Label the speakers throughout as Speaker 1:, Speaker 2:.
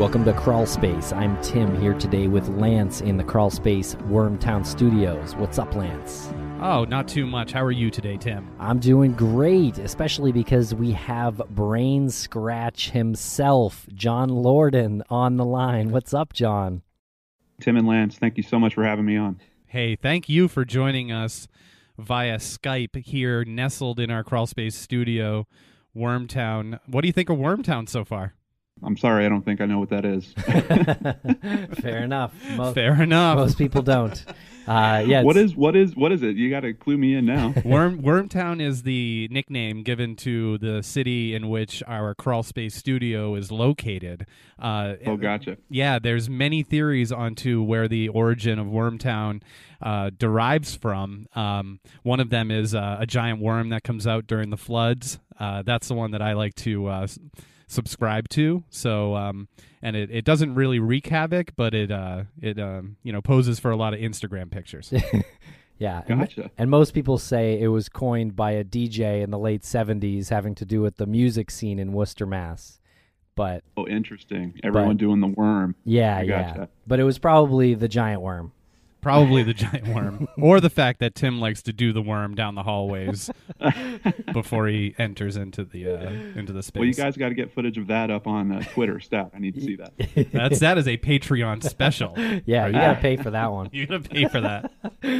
Speaker 1: Welcome to Crawl Space. I'm Tim here today with Lance in the Crawl Space Wormtown Studios. What's up, Lance?
Speaker 2: Oh, not too much. How are you today, Tim?
Speaker 1: I'm doing great, especially because we have Brain Scratch himself, John Lorden, on the line. What's up, John?
Speaker 3: Tim and Lance, thank you so much for having me on.
Speaker 2: Hey, thank you for joining us via Skype here, nestled in our Crawl Space studio, Wormtown. What do you think of Wormtown so far?
Speaker 3: I'm sorry, I don't think I know what that is.
Speaker 1: Fair enough.
Speaker 2: Fair enough.
Speaker 1: Most people don't. Yeah.
Speaker 3: What is it? You got to clue me in now.
Speaker 2: Wormtown is the nickname given to the city in which our Crawl Space studio is located.
Speaker 3: Oh, gotcha.
Speaker 2: Yeah, there's many theories onto where the origin of Wormtown derives from. One of them is a giant worm that comes out during the floods. That's the one that I like to subscribe to. So and it doesn't really wreak havoc, but it poses for a lot of Instagram pictures.
Speaker 1: Yeah,
Speaker 3: Gotcha.
Speaker 1: And most people say it was coined by a DJ in the late 70s having to do with the music scene in Worcester, Mass. But
Speaker 3: interesting. Everyone doing the worm.
Speaker 1: Yeah,
Speaker 3: Gotcha.
Speaker 1: But it was probably the giant worm.
Speaker 2: Probably the giant worm, or the fact that Tim likes to do the worm down the hallways before he enters into the space.
Speaker 3: Well, you guys got to get footage of that up on Twitter. Stat, I need to see that.
Speaker 2: That is a Patreon special.
Speaker 1: Yeah, you got to pay for that one.
Speaker 2: You got to pay for that.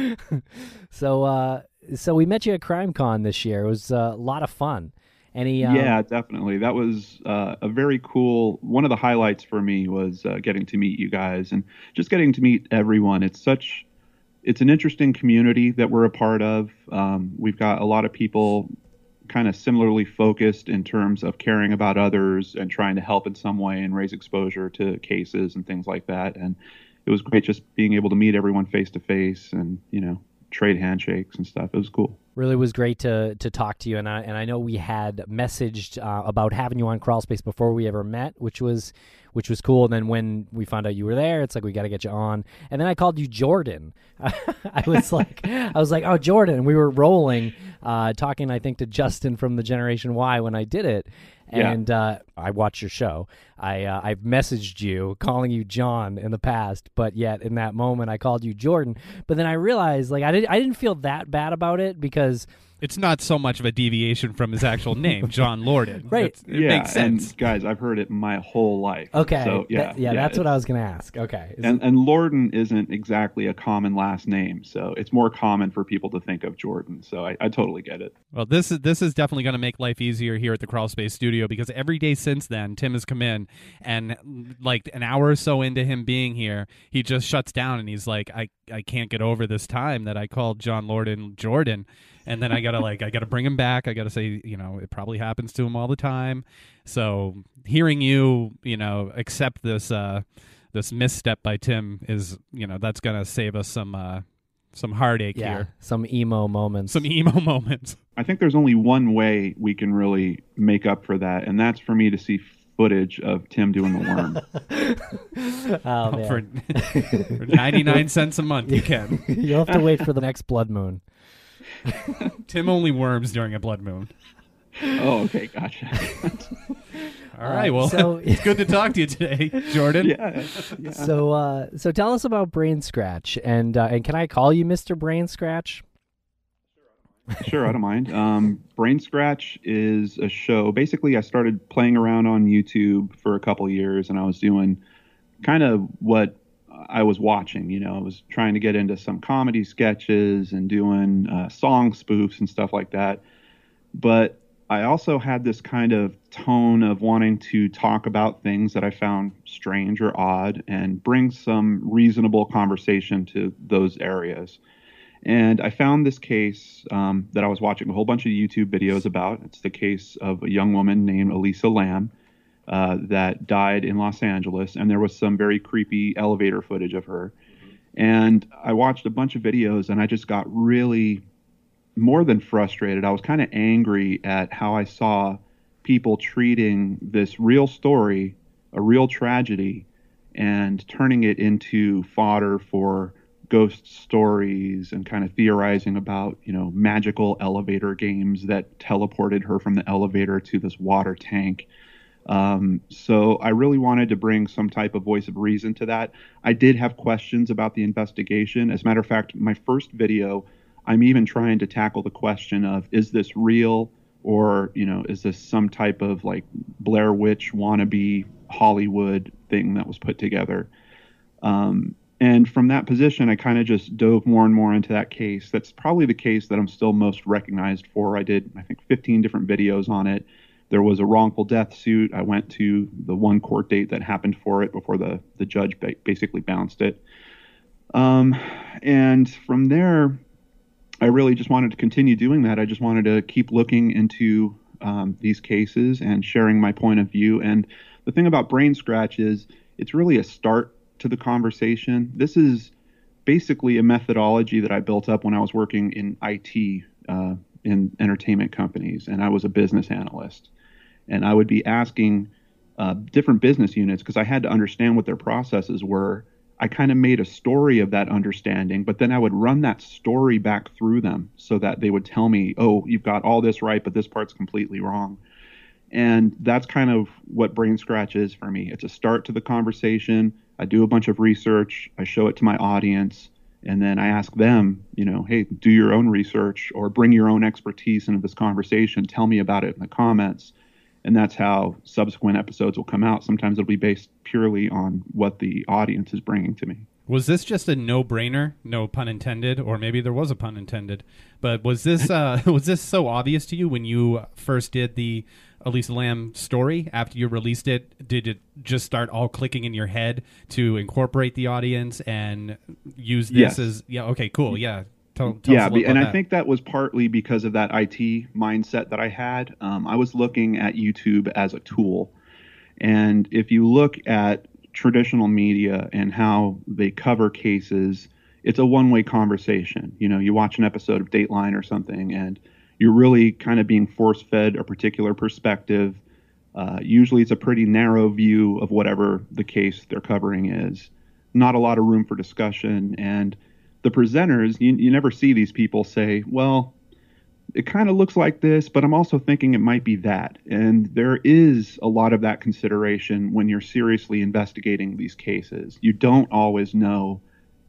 Speaker 1: So we met you at CrimeCon this year. It was a lot of fun.
Speaker 3: Yeah, definitely. That was a very cool. One of the highlights for me was getting to meet you guys and just getting to meet everyone. It's an interesting community that we're a part of. We've got a lot of people kind of similarly focused in terms of caring about others and trying to help in some way and raise exposure to cases and things like that. And it was great just being able to meet everyone face to face and, trade handshakes and stuff. It was cool.
Speaker 1: Really was great to talk to you, and I know we had messaged about having you on Crawl Space before we ever met, which was cool. And then when we found out you were there, it's like we got to get you on. And then I called you Jordan. I was like, oh, Jordan. And we were rolling, talking, I think, to Justin from the Generation Y when I did it. And I watched your show. I've messaged you, calling you John in the past, but yet in that moment I called you Jordan. But then I realized, I didn't feel that bad about it because
Speaker 2: it's not so much of a deviation from his actual name, John Lorden.
Speaker 1: Right.
Speaker 2: It makes sense.
Speaker 3: And guys, I've heard it my whole life.
Speaker 1: Okay.
Speaker 3: So,
Speaker 1: that's what I was going to ask. Okay.
Speaker 3: And Lorden isn't exactly a common last name, so it's more common for people to think of Jordan. So I totally get it.
Speaker 2: Well, this is definitely going to make life easier here at the Crawl Space studio, because every day since then, Tim has come in, and like an hour or so into him being here, he just shuts down and he's like, I can't get over this time that I called John Lorden Jordan. And then I gotta bring him back. I gotta say, it probably happens to him all the time. So hearing you, accept this misstep by Tim is, that's gonna save us some heartache here.
Speaker 1: Some emo moments.
Speaker 3: I think there's only one way we can really make up for that, and that's for me to see footage of Tim doing the worm.
Speaker 1: Oh, man.
Speaker 2: For 99 cents a month, you can.
Speaker 1: You'll have to wait for the next blood moon.
Speaker 2: Tim only worms during a blood moon.
Speaker 3: Oh, okay, gotcha.
Speaker 2: All right, well, so, it's good to talk to you today, Jordan.
Speaker 3: Yeah.
Speaker 1: So tell us about Brain Scratch, and can I call you Mr. Brain Scratch?
Speaker 3: Sure, I don't mind. Brain Scratch is a show. Basically, I started playing around on YouTube for a couple of years, and I was doing kind of what I was watching. I was trying to get into some comedy sketches and doing song spoofs and stuff like that. But I also had this kind of tone of wanting to talk about things that I found strange or odd and bring some reasonable conversation to those areas. And I found this case that I was watching a whole bunch of YouTube videos about. It's the case of a young woman named Elisa Lam that died in Los Angeles, and there was some very creepy elevator footage of her. And I watched a bunch of videos, and I just got really more than frustrated. I was kind of angry at how I saw people treating this real story, a real tragedy, and turning it into fodder for ghost stories and kind of theorizing about, magical elevator games that teleported her from the elevator to this water tank. So I really wanted to bring some type of voice of reason to that. I did have questions about the investigation. As a matter of fact, my first video, I'm even trying to tackle the question of, is this real? Or, is this some type of like Blair Witch wannabe Hollywood thing that was put together? And from that position, I kind of just dove more and more into that case. That's probably the case that I'm still most recognized for. I did, I think, 15 different videos on it. There was a wrongful death suit. I went to the one court date that happened for it before the judge basically bounced it. And from there, I really just wanted to continue doing that. I just wanted to keep looking into these cases and sharing my point of view. And the thing about Brain Scratch is it's really a start to the conversation. This is basically a methodology that I built up when I was working in IT in entertainment companies, and I was a business analyst. And I would be asking different business units, because I had to understand what their processes were. I kind of made a story of that understanding, but then I would run that story back through them so that they would tell me, oh, you've got all this right, but this part's completely wrong. And that's kind of what Brain Scratch is for me. It's a start to the conversation. I do a bunch of research. I show it to my audience. And then I ask them, hey, do your own research or bring your own expertise into this conversation. Tell me about it in the comments. And that's how subsequent episodes will come out. Sometimes it'll be based purely on what the audience is bringing to me.
Speaker 2: Was this just a no-brainer, no pun intended, or maybe there was a pun intended? But was this was this so obvious to you when you first did the Elisa Lam story? After you released it, did it just start all clicking in your head to incorporate the audience and use this
Speaker 3: Yes.
Speaker 2: as okay, cool, yeah. Tell us a
Speaker 3: Yeah,
Speaker 2: little
Speaker 3: and
Speaker 2: about
Speaker 3: I think that was partly because of that IT mindset that I had. I was looking at YouTube as a tool. And if you look at traditional media and how they cover cases, it's a one-way conversation. You watch an episode of Dateline or something, and you're really kind of being force-fed a particular perspective. Usually it's a pretty narrow view of whatever the case they're covering is. Not a lot of room for discussion. And the presenters, you never see these people say, well, it kind of looks like this, but I'm also thinking it might be that. And there is a lot of that consideration when you're seriously investigating these cases. You don't always know,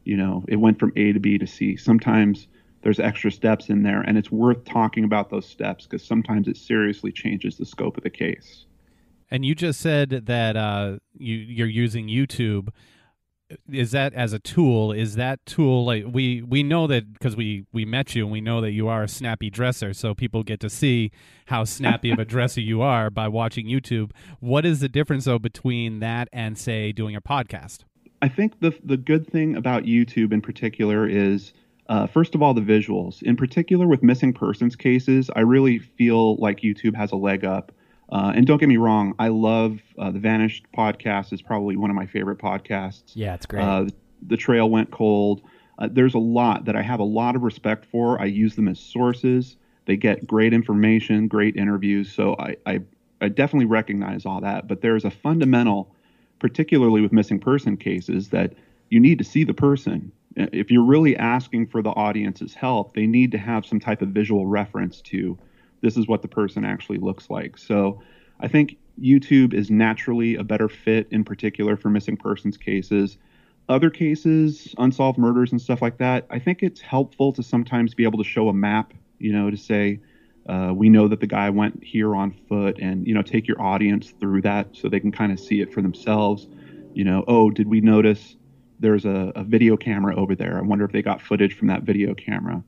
Speaker 3: it went from A to B to C. Sometimes there's extra steps in there, and it's worth talking about those steps because sometimes it seriously changes the scope of the case.
Speaker 2: And you just said that you're using YouTube. Is that as a tool? Is that tool like we know that because we met you and we know that you are a snappy dresser, so people get to see how snappy of a dresser you are by watching YouTube. What is the difference though between that and say doing a podcast?
Speaker 3: I think the good thing about YouTube in particular is first of all the visuals. In particular with missing persons cases, I really feel like YouTube has a leg up. And don't get me wrong, I love the Vanished podcast is probably one of my favorite podcasts.
Speaker 1: Yeah, it's great.
Speaker 3: The Trail Went Cold. There's a lot that I have a lot of respect for. I use them as sources. They get great information, great interviews. So I definitely recognize all that. But there's a fundamental, particularly with missing person cases, that you need to see the person. If you're really asking for the audience's help, they need to have some type of visual reference to this is what the person actually looks like. So I think YouTube is naturally a better fit in particular for missing persons cases. Other cases, unsolved murders and stuff like that, I think it's helpful to sometimes be able to show a map, to say, we know that the guy went here on foot, and, take your audience through that so they can kind of see it for themselves. Oh, did we notice there's a video camera over there? I wonder if they got footage from that video camera.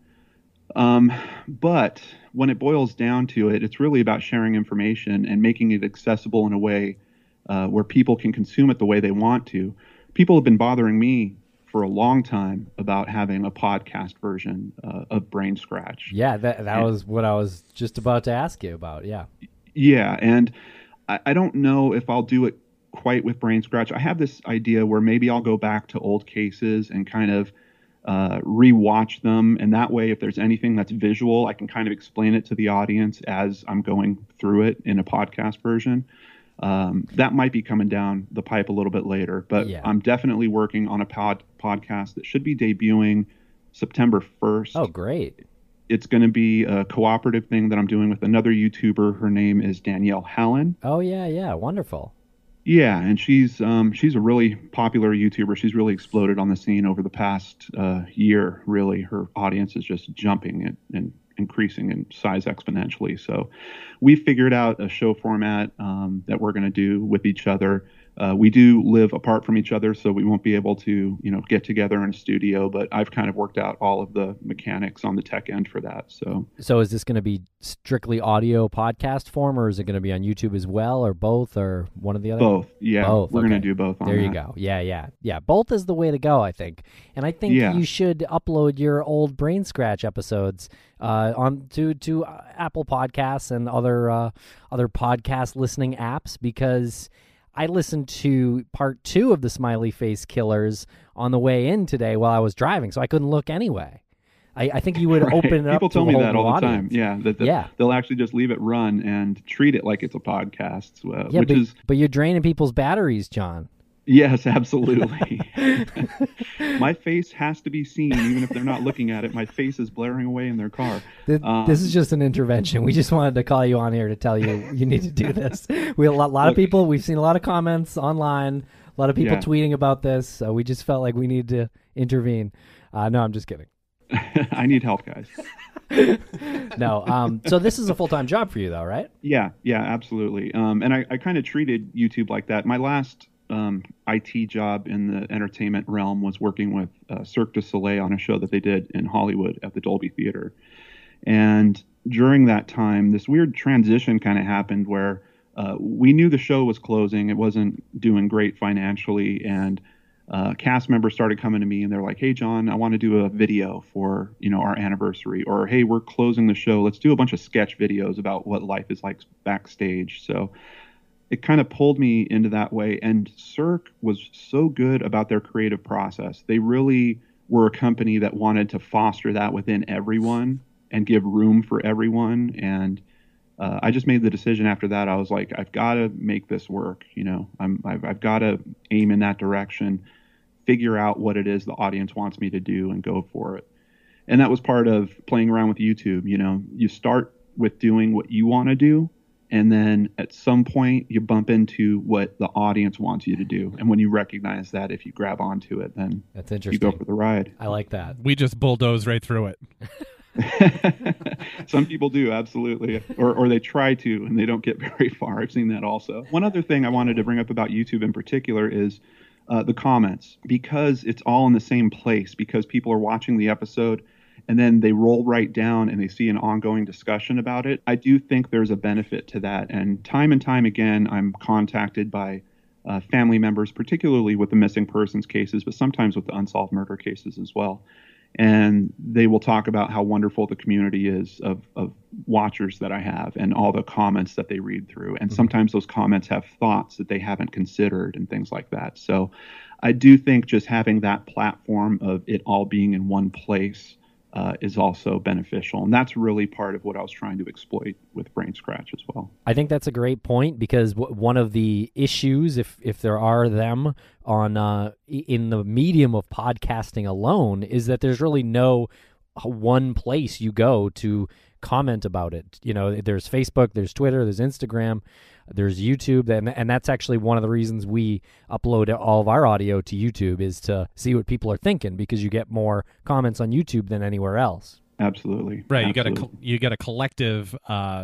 Speaker 3: But when it boils down to it, it's really about sharing information and making it accessible in a way where people can consume it the way they want to. People have been bothering me for a long time about having a podcast version of Brain Scratch.
Speaker 1: Yeah, that was what I was just about to ask you about. Yeah.
Speaker 3: Yeah, and I don't know if I'll do it quite with Brain Scratch. I have this idea where maybe I'll go back to old cases and kind of rewatch them, and that way if there's anything that's visual, I can kind of explain it to the audience as I'm going through it in a podcast version. That might be coming down the pipe a little bit later, but yeah. I'm definitely working on a podcast that should be debuting September 1st.
Speaker 1: Oh, great.
Speaker 3: it's going to be a cooperative thing that I'm doing with another YouTuber. Her name is Danielle Hallen.
Speaker 1: Oh yeah, wonderful.
Speaker 3: Yeah, and she's a really popular YouTuber. She's really exploded on the scene over the past year. Really, her audience is just jumping and increasing in size exponentially. So we figured out a show format that we're going to do with each other. We do live apart from each other, so we won't be able to, get together in a studio, but I've kind of worked out all of the mechanics on the tech end for that.
Speaker 1: So is this going to be strictly audio podcast form, or is it going to be on YouTube as well, or both, or one or the other?
Speaker 3: Both. Yeah.
Speaker 1: Both.
Speaker 3: We're going to do both on
Speaker 1: There
Speaker 3: that.
Speaker 1: you go. Yeah. Both is the way to go, I think. And I think you should upload your old Brain Scratch episodes on to Apple Podcasts and other podcast listening apps, because I listened to part 2 of the Smiley Face Killers on the way in today while I was driving, so I couldn't look anyway. I think you would open it up
Speaker 3: People
Speaker 1: to
Speaker 3: tell
Speaker 1: a
Speaker 3: me
Speaker 1: whole
Speaker 3: that
Speaker 1: new
Speaker 3: all the
Speaker 1: audience.
Speaker 3: time. Yeah, they'll actually just leave it run and treat it like it's a podcast,
Speaker 1: but you're draining people's batteries, John.
Speaker 3: Yes, absolutely. My face has to be seen, even if they're not looking at it. My face is blaring away in their car.
Speaker 1: This is just an intervention. We just wanted to call you on here to tell you need to do this. We have a lot of people. We've seen a lot of comments online. A lot of people tweeting about this. So we just felt like we needed to intervene. No, I'm just kidding.
Speaker 3: I need help, guys.
Speaker 1: No. So this is a full-time job for you, though, right?
Speaker 3: Yeah, absolutely. And I kind of treated YouTube like that. My last IT job in the entertainment realm was working with Cirque du Soleil on a show that they did in Hollywood at the Dolby Theater. And during that time, this weird transition kind of happened where we knew the show was closing. It wasn't doing great financially. And cast members started coming to me and they're like, "Hey, John, I want to do a video for, our anniversary," or, "Hey, we're closing the show. Let's do a bunch of sketch videos about what life is like backstage." So it kind of pulled me into that way. And Cirque was so good about their creative process. They really were a company that wanted to foster that within everyone and give room for everyone. And I just made the decision after that. I was like, I've got to make this work. I've got to aim in that direction, figure out what it is the audience wants me to do and go for it. And that was part of playing around with YouTube. You start with doing what you want to do, and then at some point you bump into what the audience wants you to do. And when you recognize that, if you grab onto it, then
Speaker 1: that's interesting.
Speaker 3: You go for the ride.
Speaker 1: I like that.
Speaker 2: We just bulldoze right through it.
Speaker 3: Some people do, absolutely. Or they try to, and they don't get very far. I've seen that also. One other thing I wanted to bring up about YouTube in particular is the comments. Because it's all in the same place, because people are watching the episode and then they roll right down and they see an ongoing discussion about it. I do think there's a benefit to that. And time again, I'm contacted by family members, particularly with the missing persons cases, but sometimes with the unsolved murder cases as well. And they will talk about how wonderful the community is of watchers that I have and all the comments that they read through. And sometimes those comments have thoughts that they haven't considered and things like that. So I do think just having that platform of it all being in one place is also beneficial. And that's really part of what I was trying to exploit with Brain Scratch as well.
Speaker 1: I think that's a great point, because one of the issues, if there are them on in the medium of podcasting alone, is that there's really no one place you go to comment about it. There's Facebook, there's Twitter, there's Instagram, there's YouTube, and that's actually one of the reasons we upload all of our audio to YouTube, is to see what people are thinking, because you get more comments on YouTube than anywhere else.
Speaker 3: Absolutely.
Speaker 2: Right.
Speaker 3: Absolutely.
Speaker 2: You get a collective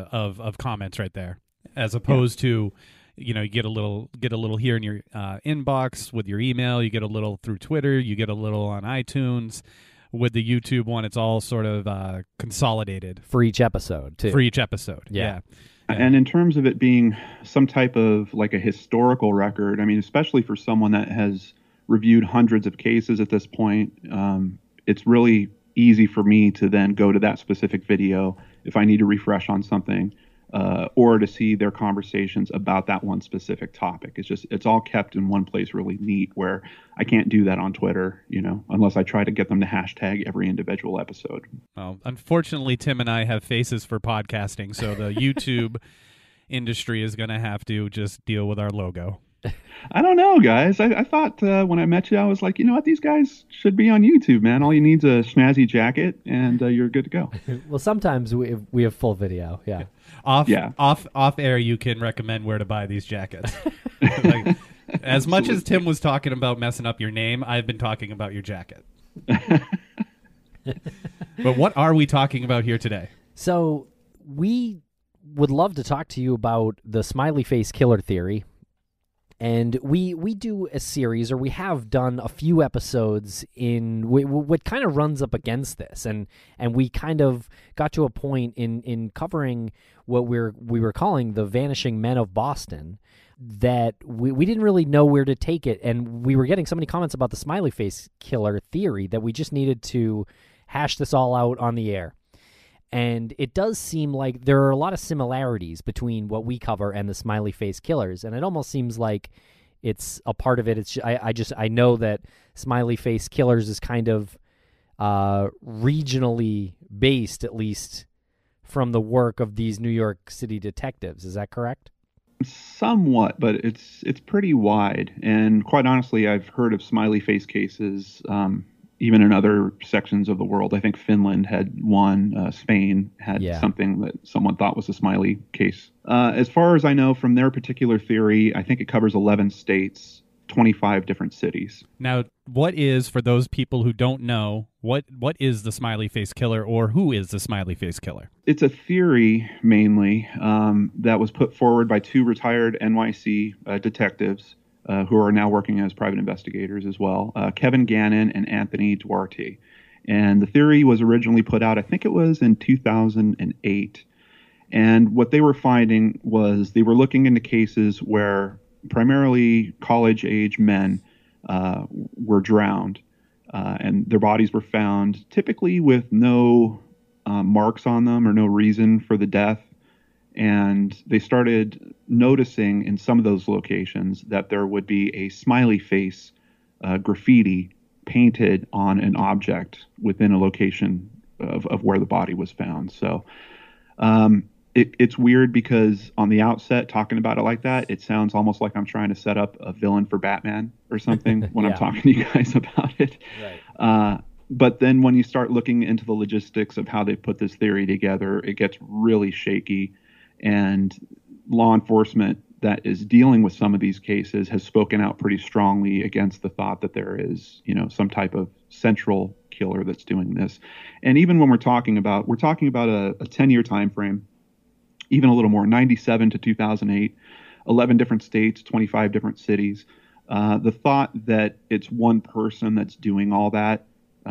Speaker 2: of comments right there, as opposed to, you get a little here in your inbox with your email. You get a little through Twitter. You get a little on iTunes. With the YouTube one, it's all sort of consolidated
Speaker 1: for each episode too.
Speaker 2: Yeah.
Speaker 3: And in terms of it being some type of like a historical record, I mean, especially for someone that has reviewed hundreds of cases at this point, it's really easy for me to then go to that specific video if I need to refresh on something, or to see their conversations about that one specific topic. It's all kept in one place really neat, where I can't do that on Twitter, unless I try to get them to hashtag every individual episode.
Speaker 2: Well, unfortunately, Tim and I have faces for podcasting, so the YouTube industry is going to have to just deal with our logo.
Speaker 3: I don't know, guys. I thought when I met you, I was like, you know what? These guys should be on YouTube, man. All you need is a snazzy jacket, and you're good to go.
Speaker 1: Well, sometimes we have full video. Yeah.
Speaker 2: Off air, you can recommend where to buy these jackets. Like, as much as Tim was talking about messing up your name, I've been talking about your jacket. But what are we talking about here today?
Speaker 1: So we would love to talk to you about the smiley face killer theory. And we do a series, or we have done a few episodes in what kind of runs up against this, and we kind of got to a point in covering what we were calling the Vanishing Men of Boston, that we didn't really know where to take it, and we were getting so many comments about the smiley face killer theory that we just needed to hash this all out on the air. And it does seem like there are a lot of similarities between what we cover and the smiley face killers, and it almost seems like it's a part of it. It's I know that smiley face killers is kind of regionally based, at least from the work of these New York City detectives. Is that correct?
Speaker 3: Somewhat, but it's pretty wide. And quite honestly, I've heard of smiley face cases even in other sections of the world. I think Finland had one. Spain had something that someone thought was a smiley case. As far as I know from their particular theory, I think it covers 11 states, 25 different cities.
Speaker 2: Now, what is, for those people who don't know, what is the smiley face killer, or who is the smiley face killer?
Speaker 3: It's a theory, mainly, that was put forward by two retired NYC detectives who are now working as private investigators as well, Kevin Gannon and Anthony Duarte. And the theory was originally put out, I think it was in 2008. And what they were finding was they were looking into cases where primarily college-age men were drowned, and their bodies were found typically with no marks on them or no reason for the death. And they started noticing in some of those locations that there would be a smiley face graffiti painted on an object within a location of where the body was found. So it's weird because on the outset, talking about it like that, it sounds almost like I'm trying to set up a villain for Batman or something when I'm talking to you guys about it. Right. But then when you start looking into the logistics of how they put this theory together, it gets really shaky. And law enforcement that is dealing with some of these cases has spoken out pretty strongly against the thought that there is, some type of central killer that's doing this. And even when we're talking about a 10-year time frame, even a little more, 97 to 2008, 11 different states, 25 different cities. The thought that it's one person that's doing all that,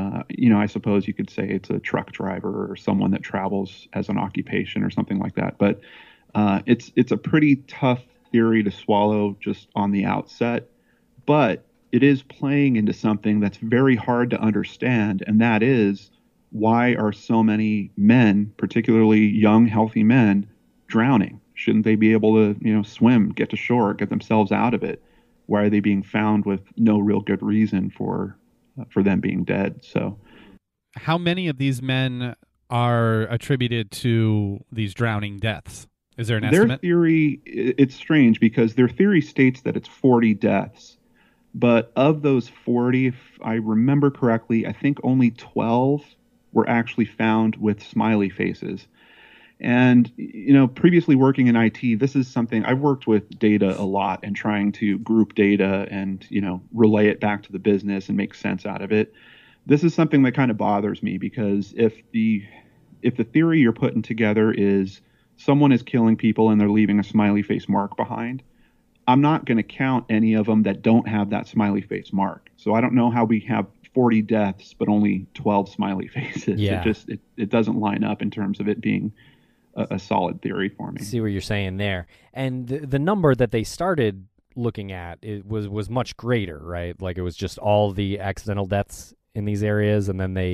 Speaker 3: I suppose you could say it's a truck driver or someone that travels as an occupation or something like that. But it's a pretty tough theory to swallow just on the outset. But it is playing into something that's very hard to understand, and that is, why are so many men, particularly young, healthy men, drowning? Shouldn't they be able to, swim, get to shore, get themselves out of it? Why are they being found with no real good reason for them being dead? So,
Speaker 2: how many of these men are attributed to these drowning deaths? Is there an estimate?
Speaker 3: Their theory, it's strange because their theory states that it's 40 deaths. But of those 40, if I remember correctly, I think only 12 were actually found with smiley faces. And, previously working in IT, this is something I've worked with data a lot and trying to group data and, relay it back to the business and make sense out of it. This is something that kind of bothers me because if the theory you're putting together is someone is killing people and they're leaving a smiley face mark behind, I'm not going to count any of them that don't have that smiley face mark. So I don't know how we have 40 deaths, but only 12 smiley faces.
Speaker 1: Yeah.
Speaker 3: It doesn't line up in terms of it being a solid theory for me.
Speaker 1: I see what you're saying there. And the number that they started looking at, it was much greater, right? Like it was just all the accidental deaths in these areas, and then they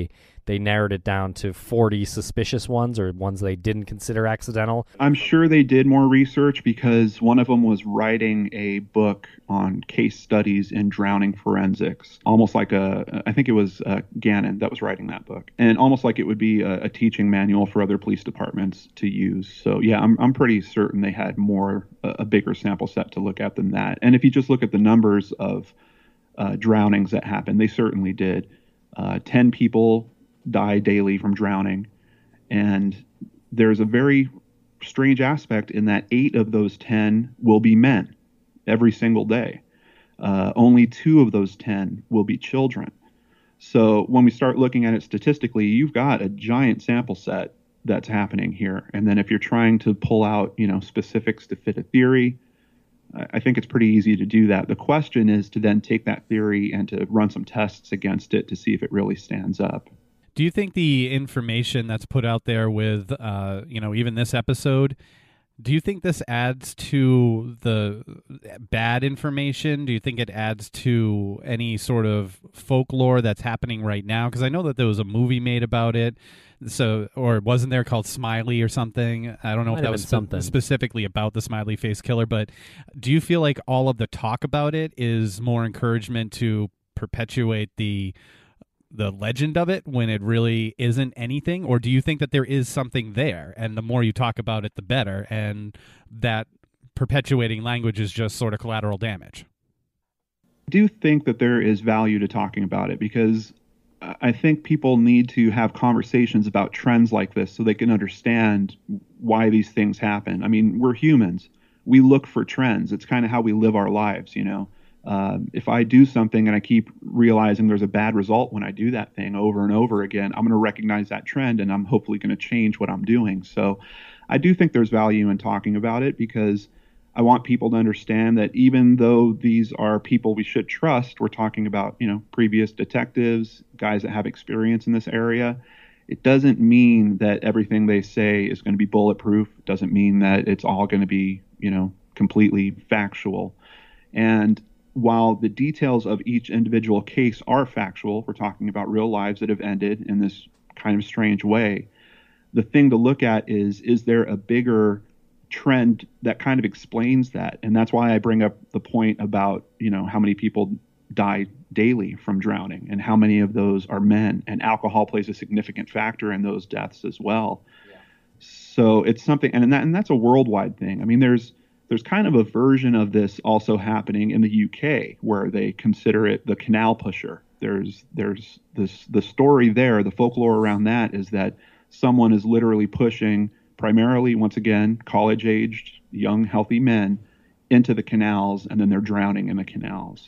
Speaker 1: they narrowed it down to 40 suspicious ones or ones they didn't consider accidental.
Speaker 3: I'm sure they did more research because one of them was writing a book on case studies in drowning forensics, almost like I think it was Gannon that was writing that book, and almost like it would be a teaching manual for other police departments to use. So yeah, I'm pretty certain they had a bigger sample set to look at than that. And if you just look at the numbers of drownings that happened, they certainly did. 10 people die daily from drowning. And there's a very strange aspect in that 8 of those 10 will be men every single day. Only 2 of those 10 will be children. So when we start looking at it statistically, you've got a giant sample set that's happening here. And then if you're trying to pull out, specifics to fit a theory, I think it's pretty easy to do that. The question is to then take that theory and to run some tests against it to see if it really stands up.
Speaker 2: Do you think the information that's put out there with, even this episode, do you think this adds to the bad information? Do you think it adds to any sort of folklore that's happening right now? Because I know that there was a movie made about it. So, or wasn't there called Smiley or something? I don't know if that was specifically about the smiley face killer, but do you feel like all of the talk about it is more encouragement to perpetuate the legend of it when it really isn't anything? Or do you think that there is something there, and the more you talk about it, the better, and that perpetuating language is just sort of collateral damage?
Speaker 3: I do think that there is value to talking about it because I think people need to have conversations about trends like this so they can understand why these things happen. I mean, we're humans. We look for trends. It's kind of how we live our lives, If I do something and I keep realizing there's a bad result when I do that thing over and over again, I'm going to recognize that trend and I'm hopefully going to change what I'm doing. So I do think there's value in talking about it because I want people to understand that even though these are people we should trust, we're talking about, previous detectives, guys that have experience in this area. It doesn't mean that everything they say is going to be bulletproof. It doesn't mean that it's all going to be, completely factual. And while the details of each individual case are factual, we're talking about real lives that have ended in this kind of strange way. The thing to look at is there a bigger trend that kind of explains that? And that's why I bring up the point about, how many people die daily from drowning and how many of those are men, and alcohol plays a significant factor in those deaths as well. Yeah. So it's something, and that's a worldwide thing. I mean, there's kind of a version of this also happening in the UK where they consider it the canal pusher. There's the story there, the folklore around that is that someone is literally pushing primarily, once again, college-aged, young, healthy men into the canals, and then they're drowning in the canals.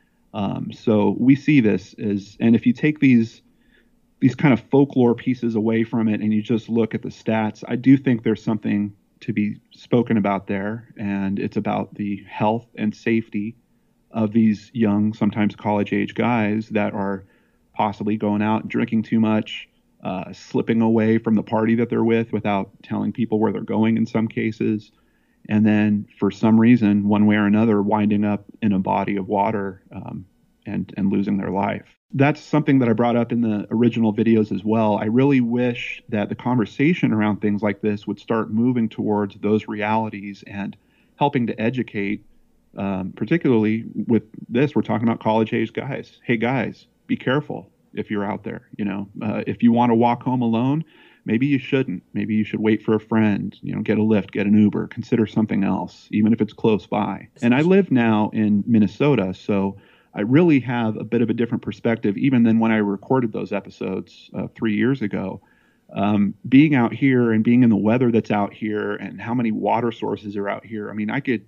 Speaker 3: So we see this and if you take these kind of folklore pieces away from it and you just look at the stats, I do think there's something to be spoken about there, and it's about the health and safety of these young, sometimes college-age guys that are possibly going out and drinking too much, slipping away from the party that they're with without telling people where they're going in some cases, and then for some reason, one way or another, winding up in a body of water and losing their life. That's something that I brought up in the original videos as well. I really wish that the conversation around things like this would start moving towards those realities and helping to educate, particularly with this, we're talking about college-age guys. Hey, guys, be careful if you're out there. If you want to walk home alone, maybe you shouldn't. Maybe you should wait for a friend, get a Lyft, get an Uber, consider something else, even if it's close by. And I live now in Minnesota, so I really have a bit of a different perspective, even than when I recorded those episodes 3 years ago. Being out here and being in the weather that's out here and how many water sources are out here. I mean, I could,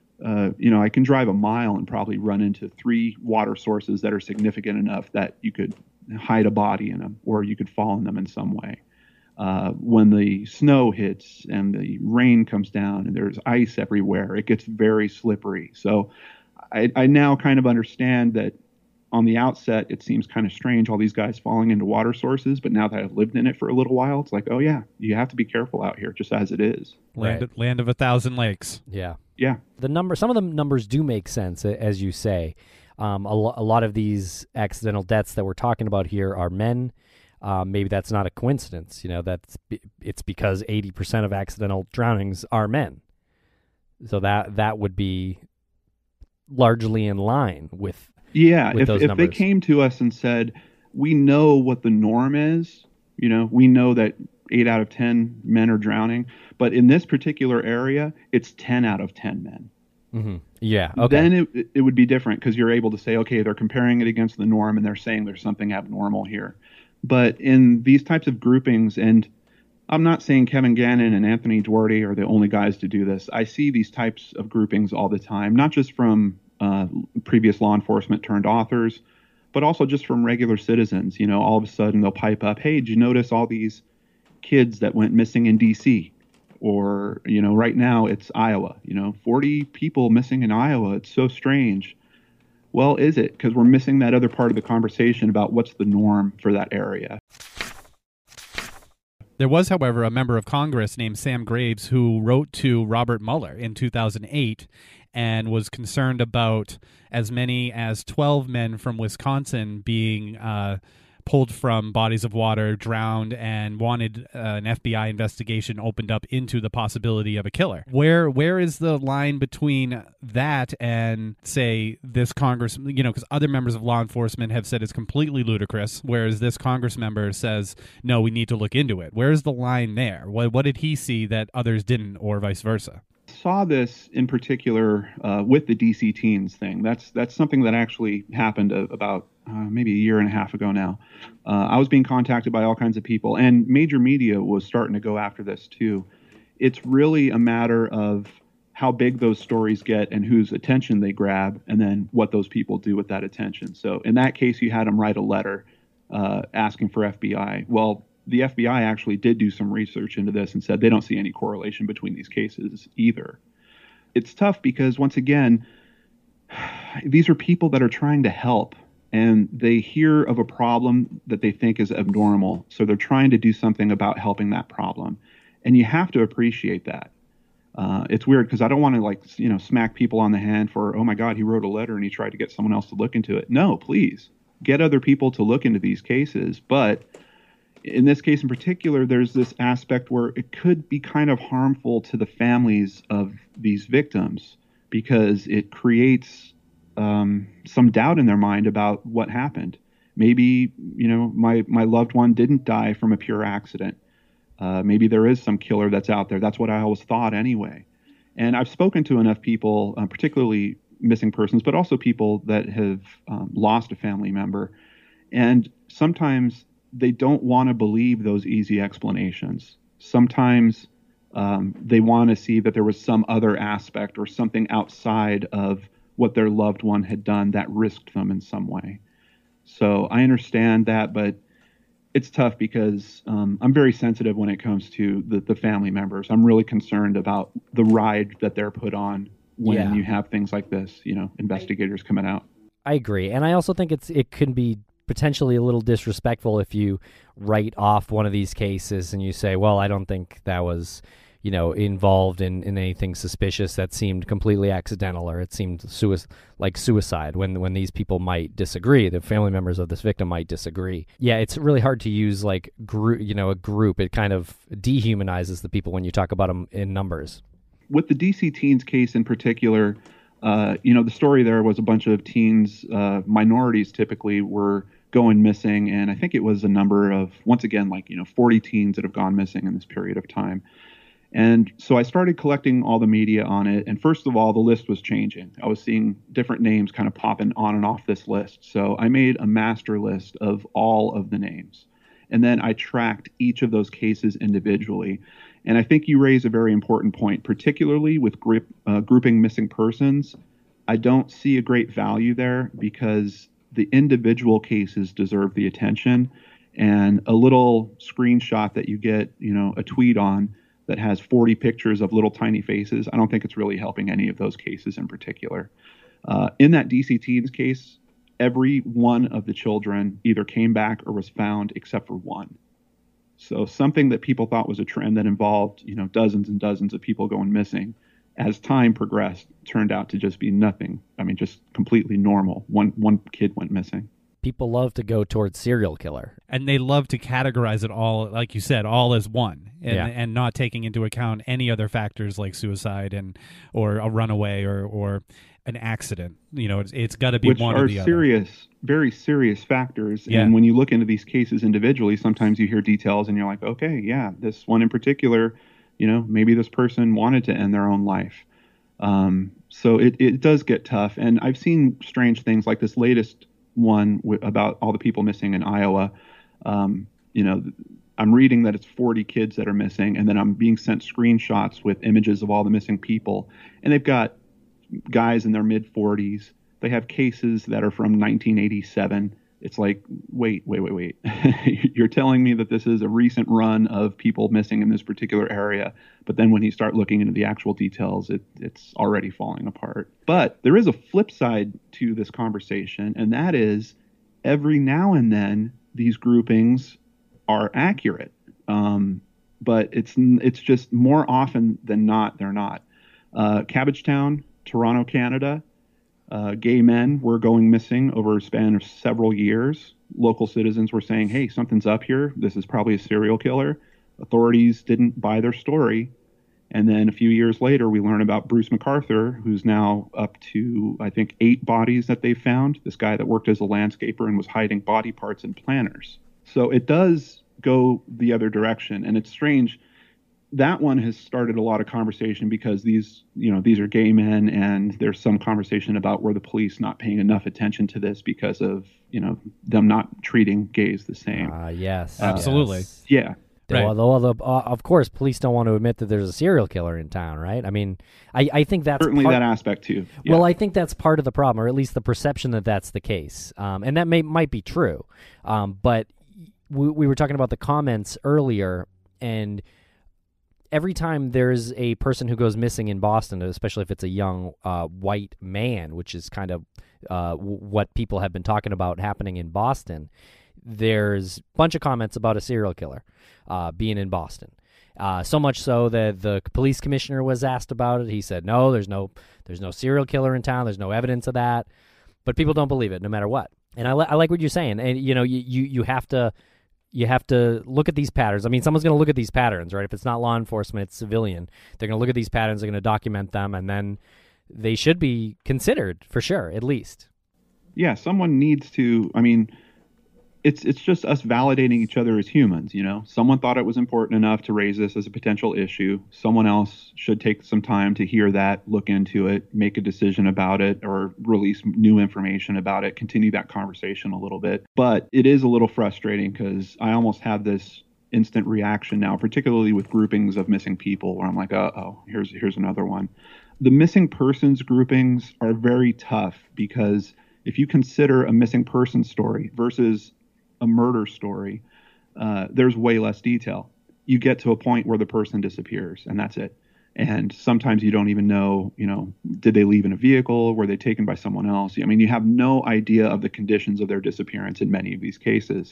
Speaker 3: I can drive a mile and probably run into 3 water sources that are significant enough that you could hide a body in them or you could fall in them in some way. When the snow hits and the rain comes down and there's ice everywhere, it gets very slippery. So I now kind of understand that on the outset, it seems kind of strange, all these guys falling into water sources. But now that I've lived in it for a little while, it's like, oh, yeah, you have to be careful out here just as it is.
Speaker 2: Land of 1,000 lakes.
Speaker 1: Yeah.
Speaker 3: Yeah.
Speaker 1: Some of the numbers do make sense, as you say. A lot of these accidental deaths that we're talking about here are men. maybe that's not a coincidence. It's because 80% of accidental drownings are men. So that would be largely in line with those
Speaker 3: if
Speaker 1: numbers.
Speaker 3: they came to us and said, we know what the norm is, we know that 8 out of 10 men are drowning, but in this particular area, it's 10 out of 10 men.
Speaker 1: Mm-hmm. Yeah. Okay.
Speaker 3: Then it would be different because you're able to say, okay, they're comparing it against the norm and they're saying there's something abnormal here. But in these types of groupings, and I'm not saying Kevin Gannon and Anthony Duarte are the only guys to do this. I see these types of groupings all the time, not just from previous law enforcement turned authors, but also just from regular citizens. All of a sudden they'll pipe up, hey, did you notice all these kids that went missing in D.C.? Or, right now it's Iowa, 40 people missing in Iowa. It's so strange. Well, is it? Because we're missing that other part of the conversation about what's the norm for that area.
Speaker 2: There was, however, a member of Congress named Sam Graves who wrote to Robert Mueller in 2008 and was concerned about as many as 12 men from Wisconsin being pulled from bodies of water, drowned, and wanted an FBI investigation opened up into the possibility of a killer. Where is the line between that and, say, this Congress, because other members of law enforcement have said it's completely ludicrous, whereas this Congress member says, no, we need to look into it. Where's the line there? What did he see that others didn't, or vice versa?
Speaker 3: Saw this in particular with the DC teens thing. That's something that actually happened about maybe a year and a half ago now. I was being contacted by all kinds of people, and major media was starting to go after this too. It's really a matter of how big those stories get and whose attention they grab, and then what those people do with that attention. So in that case, you had them write a letter asking for FBI. Well, the FBI actually did do some research into this and said they don't see any correlation between these cases either. It's tough because, once again, these are people that are trying to help, and they hear of a problem that they think is abnormal. So they're trying to do something about helping that problem. And you have to appreciate that. It's weird because I don't want to smack people on the hand for, oh my God, he wrote a letter and he tried to get someone else to look into it. No, please get other people to look into these cases. But in this case in particular, there's this aspect where it could be kind of harmful to the families of these victims because it creates some doubt in their mind about what happened. Maybe, my loved one didn't die from a pure accident. Maybe there is some killer that's out there. That's what I always thought anyway. And I've spoken to enough people, particularly missing persons, but also people that have lost a family member. And sometimes they don't want to believe those easy explanations. Sometimes they want to see that there was some other aspect or something outside of what their loved one had done that risked them in some way. So I understand that, but it's tough because I'm very sensitive when it comes to the family members. I'm really concerned about the ride that they're put on when you have things like this, investigators coming out.
Speaker 1: I agree. And I also think it can be potentially a little disrespectful if you write off one of these cases and you say, well, I don't think that was, involved in anything suspicious. That seemed completely accidental, or it seemed like suicide, when these people might disagree. The family members of this victim might disagree. Yeah, it's really hard to use a group. It kind of dehumanizes the people when you talk about them in numbers.
Speaker 3: With the DC teens case in particular, the story there was a bunch of teens, minorities typically, were going missing. And I think it was a number of, once again, 40 teens that have gone missing in this period of time. And so I started collecting all the media on it. And first of all, the list was changing. I was seeing different names kind of popping on and off this list. So I made a master list of all of the names. And then I tracked each of those cases individually. And I think you raise a very important point, particularly with grouping missing persons. I don't see a great value there because the individual cases deserve the attention. And a little screenshot that you get, a tweet on that has 40 pictures of little tiny faces, I don't think it's really helping any of those cases in particular. In that DC Teens case, every one of the children either came back or was found except for one. So something that people thought was a trend that involved, dozens and dozens of people going missing, as time progressed, turned out to just be nothing. I mean, just completely normal. One kid went missing.
Speaker 1: people love to go towards serial killer.
Speaker 2: And they love to categorize it all, like you said, all as one, and not taking into account any other factors like suicide or a runaway or an accident. You know, it's got to be
Speaker 3: Which
Speaker 2: one
Speaker 3: are
Speaker 2: or the
Speaker 3: serious, very serious factors.
Speaker 2: Yeah.
Speaker 3: And when you look into these cases individually, sometimes you hear details and you're like, okay, yeah, this one in particular, you know, maybe this person wanted to end their own life. So it does get tough. And I've seen strange things like this latest one about all the people missing in Iowa. You know, I'm reading that it's 40 kids that are missing, and then I'm being sent screenshots with images of all the missing people. And they've got guys in their mid 40s. They have cases that are from 1987. It's like, wait. You're telling me that this is a recent run of people missing in this particular area, but then when you start looking into the actual details, it's already falling apart. But there is a flip side to this conversation, and that is every now and then these groupings are accurate. But it's just more often than not, they're not. Cabbagetown, Toronto, Canada, gay men were going missing over a span of several years. Local citizens were saying, hey, something's up here. This is probably a serial killer. Authorities didn't buy their story. And then a few years later, we learn about Bruce MacArthur, who's now up to, I think, 8 bodies that they found. This guy that worked as a landscaper and was hiding body parts in planters. So it does go the other direction. And it's strange. That one has started a lot of conversation because these are gay men, and there's some conversation about were the police not paying enough attention to this because of, them not treating gays the same.
Speaker 1: Yes.
Speaker 2: Absolutely.
Speaker 1: Yes.
Speaker 3: Yeah.
Speaker 2: Right.
Speaker 1: Although, of course, police don't want to admit that there's a serial killer in town, right? I mean, I think that's
Speaker 3: certainly that aspect too. Yeah.
Speaker 1: Well, I think that's part of the problem, or at least the perception that that's the case, and that might be true. But we were talking about the comments earlier, and every time there's a person who goes missing in Boston, especially if it's a young white man, which is kind of what people have been talking about happening in Boston, there's a bunch of comments about a serial killer being in Boston. So much so that the police commissioner was asked about it. He said, no, there's no serial killer in town. There's no evidence of that. But people don't believe it no matter what. And I like what you're saying. And, you have to look at these patterns. I mean, someone's going to look at these patterns, right? If it's not law enforcement, it's civilian. They're going to look at these patterns. They're going to document them, and then they should be considered for sure, at least.
Speaker 3: Yeah, someone needs to. I mean, it's just us validating each other as humans. Someone thought it was important enough to raise this as a potential issue. Someone else should take some time to hear that, look into it, make a decision about it, or release new information about it, continue that conversation a little bit. But it is a little frustrating because I almost have this instant reaction now, particularly with groupings of missing people, where I'm like, here's another one. The missing persons groupings are very tough because if you consider a missing person story versus a murder story, there's way less detail. You get to a point where the person disappears, and that's it. And sometimes you don't even know, did they leave in a vehicle? Were they taken by someone else? I mean, you have no idea of the conditions of their disappearance in many of these cases.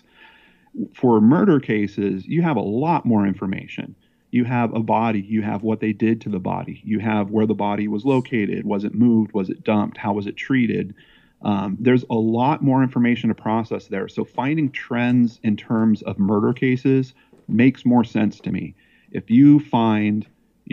Speaker 3: For murder cases, you have a lot more information. You have a body. You have what they did to the body. You have where the body was located. Was it moved? Was it dumped? How was it treated? There's a lot more information to process there. So finding trends in terms of murder cases makes more sense to me. If you find,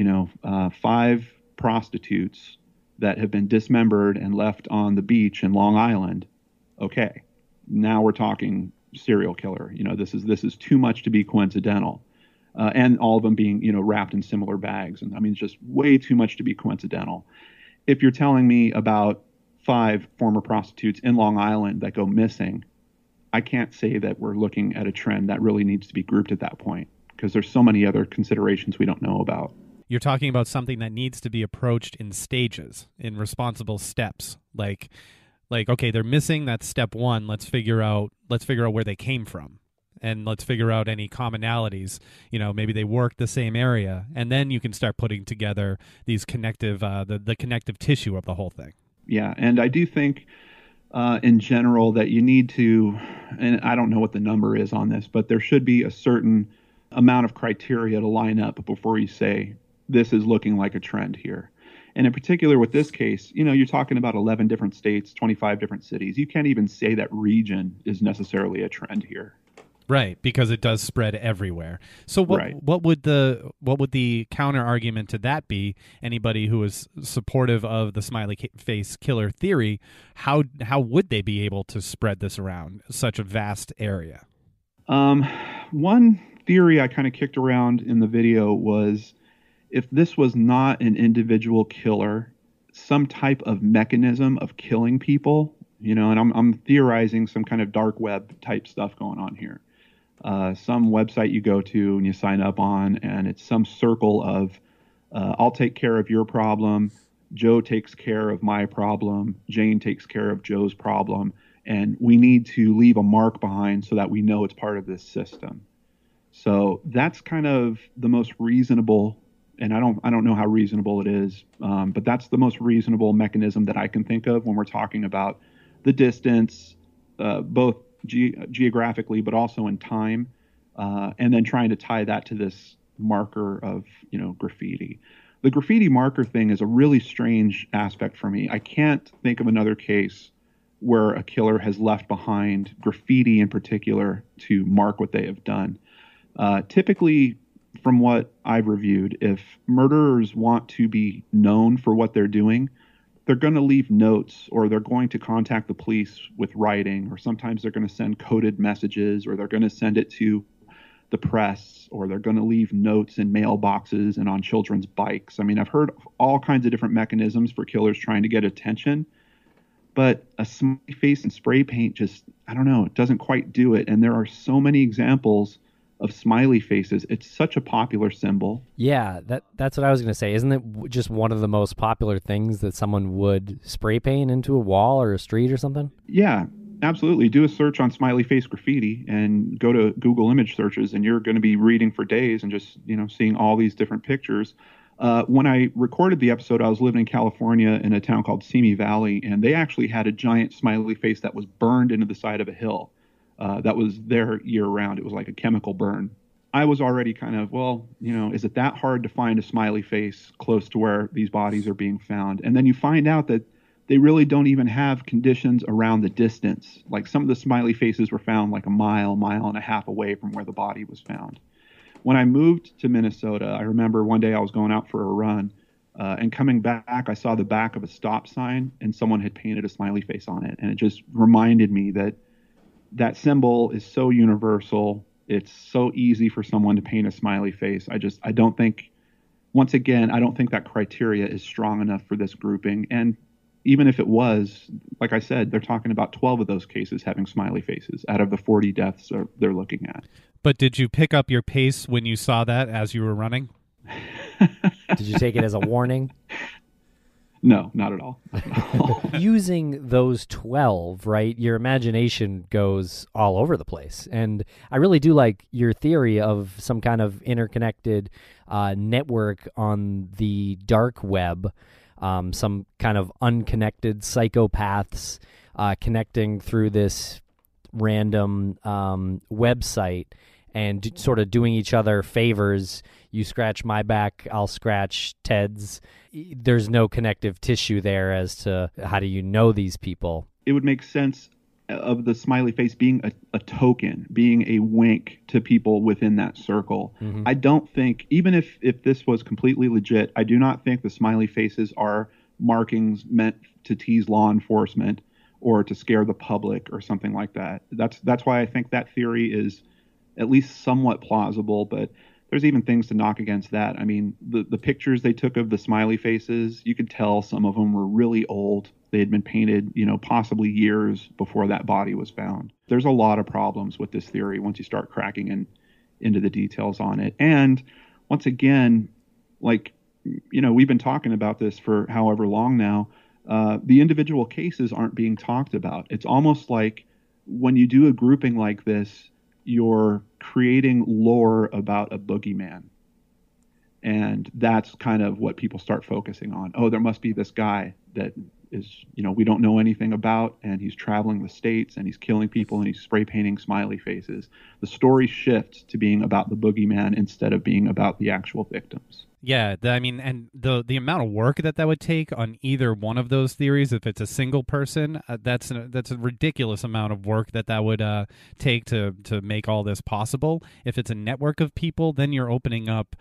Speaker 3: 5 prostitutes that have been dismembered and left on the beach in Long Island, okay, now we're talking serial killer. This is too much to be coincidental. And all of them being, wrapped in similar bags. And I mean, it's just way too much to be coincidental. If you're telling me about 5 former prostitutes in Long Island that go missing, I can't say that we're looking at a trend that really needs to be grouped at that point because there's so many other considerations we don't know about.
Speaker 2: You're talking about something that needs to be approached in stages, in responsible steps. Like, okay, they're missing. That's step 1. Let's figure out where they came from. And let's figure out any commonalities. Maybe they work the same area, and then you can start putting together these connective, the connective tissue of the whole thing.
Speaker 3: Yeah, and I do think in general that you need to, and I don't know what the number is on this, but there should be a certain amount of criteria to line up before you say this is looking like a trend here. And in particular with this case, you're talking about 11 different states, 25 different cities. You can't even say that region is necessarily a trend here.
Speaker 2: Right, because it does spread everywhere. So
Speaker 3: Right.
Speaker 2: what would the counter argument to that be? Anybody who is supportive of the smiley face killer theory, how would they be able to spread this around such a vast area?
Speaker 3: One theory I kind of kicked around in the video was if this was not an individual killer, some type of mechanism of killing people, and I'm theorizing some kind of dark web type stuff going on here. Some website you go to and you sign up on, and it's some circle of, I'll take care of your problem, Joe takes care of my problem, Jane takes care of Joe's problem, and we need to leave a mark behind so that we know it's part of this system. So that's kind of the most reasonable, and I don't know how reasonable it is, but that's the most reasonable mechanism that I can think of when we're talking about the distance, both geographically, but also in time, and then trying to tie that to this marker of, graffiti. The graffiti marker thing is a really strange aspect for me. I can't think of another case where a killer has left behind graffiti in particular to mark what they have done. Typically, from what I've reviewed, if murderers want to be known for what they're doing, they're going to leave notes, or they're going to contact the police with writing, or sometimes they're going to send coded messages, or they're going to send it to the press, or they're going to leave notes in mailboxes and on children's bikes. I mean, I've heard all kinds of different mechanisms for killers trying to get attention, but a smiley face and spray paint just, I don't know, it doesn't quite do it. And there are so many examples of smiley faces. It's such a popular symbol.
Speaker 1: Yeah, that's what I was going to say. Isn't it just one of the most popular things that someone would spray paint into a wall or a street or something?
Speaker 3: Yeah, absolutely. Do a search on smiley face graffiti and go to Google image searches, and you're going to be reading for days and just, seeing all these different pictures. When I recorded the episode, I was living in California in a town called Simi Valley, and they actually had a giant smiley face that was burned into the side of a hill. That was there year round. It was like a chemical burn. I was already kind of, is it that hard to find a smiley face close to where these bodies are being found? And then you find out that they really don't even have conditions around the distance. Like some of the smiley faces were found like a mile and a half away from where the body was found. When I moved to Minnesota, I remember one day I was going out for a run, and coming back, I saw the back of a stop sign and someone had painted a smiley face on it. And it just reminded me that symbol is so universal. It's so easy for someone to paint a smiley face. I don't think that criteria is strong enough for this grouping. And even if it was, like I said, they're talking about 12 of those cases having smiley faces out of the 40 deaths they're looking at.
Speaker 2: But did you pick up your pace when you saw that as you were running?
Speaker 1: Did you take it as a warning?
Speaker 3: No, not at all.
Speaker 1: Using those 12, right, your imagination goes all over the place. And I really do like your theory of some kind of interconnected network on the dark web, some kind of unconnected psychopaths connecting through this random website and sort of doing each other favors. You scratch my back, I'll scratch Ted's. There's no connective tissue there as to how do you know these people.
Speaker 3: It would make sense of the smiley face being a token, being a wink to people within that circle. Mm-hmm. I don't think, even if this was completely legit, I do not think the smiley faces are markings meant to tease law enforcement or to scare the public or something like that. That's why I think that theory is at least somewhat plausible, but there's even things to knock against that. I mean, the pictures they took of the smiley faces, you could tell some of them were really old. They had been painted, possibly years before that body was found. There's a lot of problems with this theory once you start cracking into the details on it. And once again, we've been talking about this for however long now. The individual cases aren't being talked about. It's almost like when you do a grouping like this, you're creating lore about a boogeyman. And that's kind of what people start focusing on. Oh, there must be this guy that we don't know anything about, and he's traveling the states and he's killing people and he's spray painting smiley faces. The story shifts to being about the boogeyman instead of being about the actual victims.
Speaker 2: Yeah, I mean, and the amount of work that would take on either one of those theories, if it's a single person, that's a ridiculous amount of work that would take to make all this possible. If it's a network of people, then you're opening up